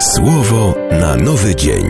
Słowo na nowy dzień.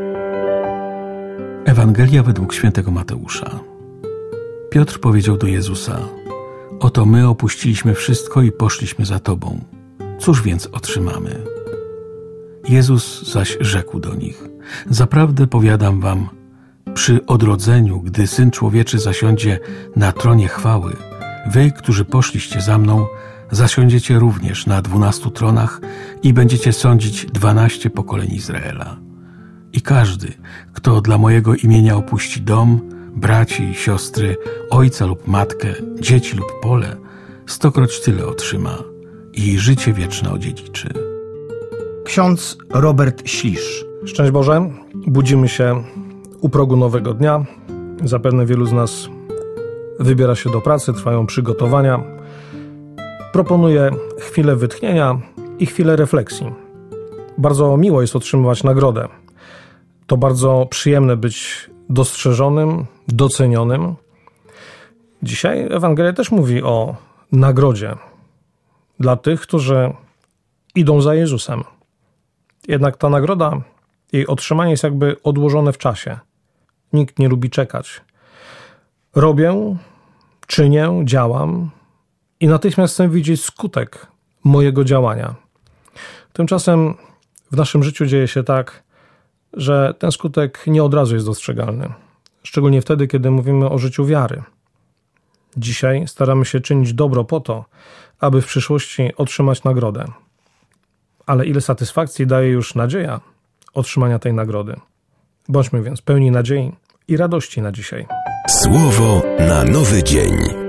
Ewangelia według świętego Mateusza. Piotr powiedział do Jezusa: oto my opuściliśmy wszystko i poszliśmy za Tobą. Cóż więc otrzymamy? Jezus zaś rzekł do nich: zaprawdę powiadam wam, przy odrodzeniu, gdy Syn Człowieczy zasiądzie na tronie chwały, wy, którzy poszliście za mną, zasiądziecie również na 12 tronach i będziecie sądzić 12 pokoleń Izraela. I każdy, kto dla mojego imienia opuści dom, braci i siostry, ojca lub matkę, dzieci lub pole, 100-kroć tyle otrzyma i życie wieczne odziedziczy. Ksiądz Robert Ślisz. Szczęść Boże, budzimy się u progu nowego dnia. Zapewne wielu z nas wybiera się do pracy, trwają przygotowania. Proponuję chwilę wytchnienia i chwilę refleksji. Bardzo miło jest otrzymywać nagrodę. To bardzo przyjemne być dostrzeżonym, docenionym. Dzisiaj Ewangelia też mówi o nagrodzie dla tych, którzy idą za Jezusem. Jednak ta nagroda, jej otrzymanie jest jakby odłożone w czasie. Nikt nie lubi czekać. Robię, czynię, działam i natychmiast chcę widzieć skutek mojego działania. Tymczasem w naszym życiu dzieje się tak, że ten skutek nie od razu jest dostrzegalny. Szczególnie wtedy, kiedy mówimy o życiu wiary. Dzisiaj staramy się czynić dobro po to, aby w przyszłości otrzymać nagrodę. Ale ile satysfakcji daje już nadzieja otrzymania tej nagrody. Bądźmy więc pełni nadziei i radości na dzisiaj. Słowo na nowy dzień.